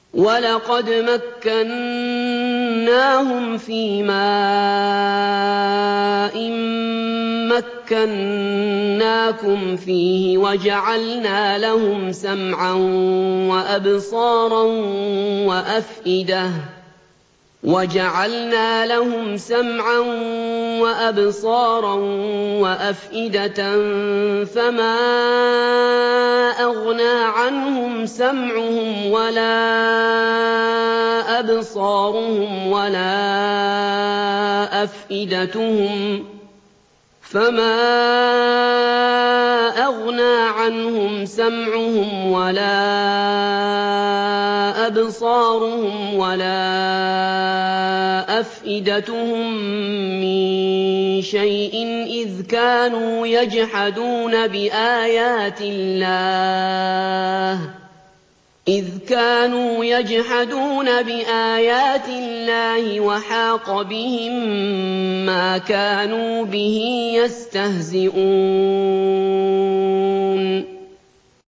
وَلَقَدْ مَكَّنَّاهُمْ فِي مَاءٍ مَّكَّنَّاكُمْ فِيهِ وَجَعَلْنَا لَهُمْ سَمْعًا وَأَبْصَارًا وَأَفْئِدَةً فَمَا أَغْنَىٰ عَنْهُمْ سَمْعُهُمْ وَلَا أَبْصَارُهُمْ وَلَا أَفْئِدَتُهُم مِّن شَيْءٍ إِذْ كَانُوا يَجْحَدُونَ بِآيَاتِ اللَّهِ وَحَاقَ بِهِم مَّا كَانُوا بِهِ يَسْتَهْزِئُونَ